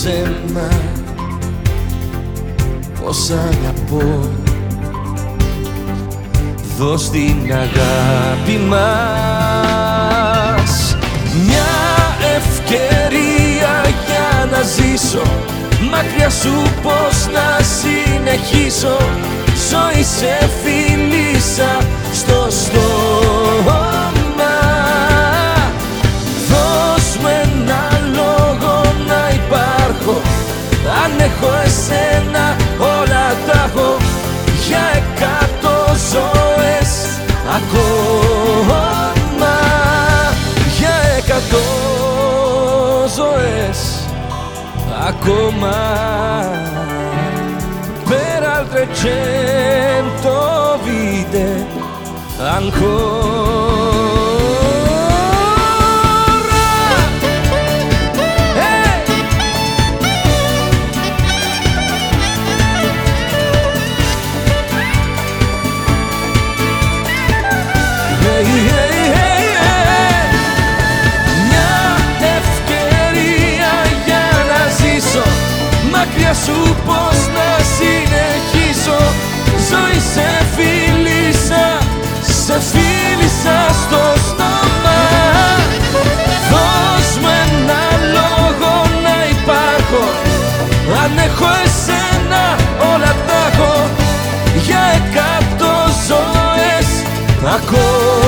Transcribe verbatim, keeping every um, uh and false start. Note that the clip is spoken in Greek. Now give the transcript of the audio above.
σένα πως αγαπώ. Δώσ' την αγάπη μας μια ευκαιρία για να ζήσω. Μακριά σου πως να συνεχίσω, ζωή σε φίλησα στο στόμα. Δώσ' μου ένα λόγο να υπάρχω, αν έχω εσένα όλα τα έχω. Για εκατό ζωές ακόμα, για εκατό ζωές ακόμα. Per altre cento vite ancora. Hey! Hey, hey, hey, hey. Μια ευκαιρία για να ζήσω, μακριά σου πως να συνεχίσω. Ζωή σε φίλησα, σε φίλησα στο στόμα. Δώσ' μου ένα λόγο να υπάρχω, αν έχω εσένα όλα τα έχω. Για εκατό ζωές ακόμα.